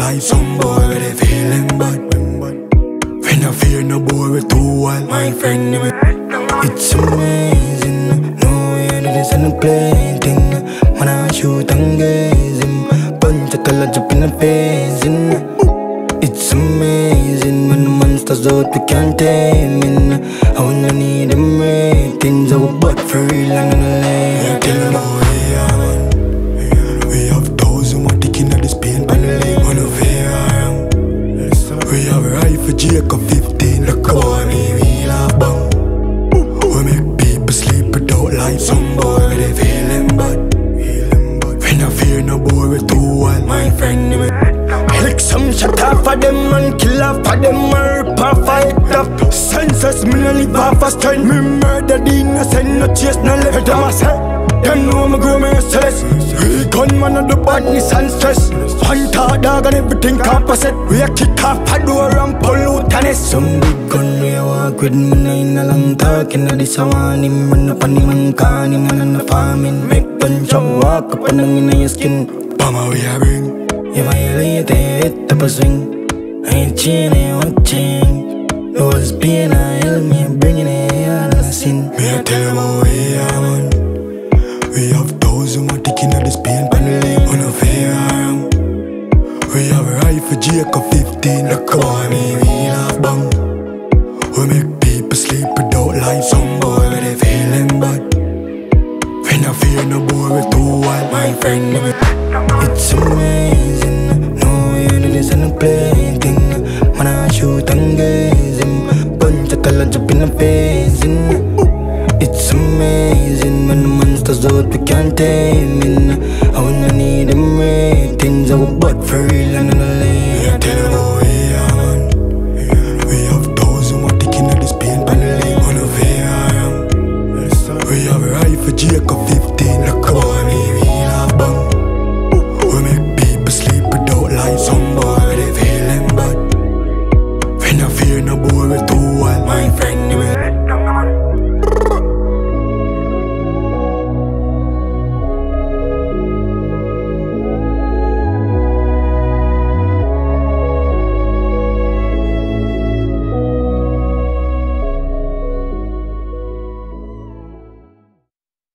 like some boy where they feeling bad. We no fear no boy, we too wild. My friend, it's amazing. No way that it's in a play thing. Man, I shoot and gaze him. Punch a color jump in the face. It's amazing when the monsters out, we can't tame in. I wanna need them ratings. I will butt for real and in the lane. Tell them how we are, man. We have thousand more ticking at this pain on the lane. On the fear I am. We have a rifle Jacob 15. Look about me, we love bang. We make people sleep without light. Some boy where they feeling bad. We no fear no boy, we too wild. My friend, lick some shot off of them and kill off of them and rip off fight up. Senseless, me no live off a strength. Me murder the innocent, no chase, no left them a say. Them know me grow me stress. We gunman of the badness and stress. Hunter dog and everything composite. We a kick off a door and pollute and it's some big gun we a walk with me no in a long talking. Now this a want him run up on him and can him and on the farming. Make punch and walk up and down in your skin. Bama we a bring. If I lay hit up a swing, I ain't chain, I ain't watching. No one's pain, I help me, I'm bringing it on a sin. Me I tell them how we are, man. We have thousand more ticking at this pain pan the lane. On a fear I am. We have a rifle Jacob 15. Look about me, we love bang. We make people sleep without light. Some boy where they feeling bad. We no fear no boy, we too wild. My friend, it's amazing. No way that it's in a play thing. Man, I shoot and gaze him. Punch a color jump in the face. It's amazing when the monsters out, we can't tame in. I wanna need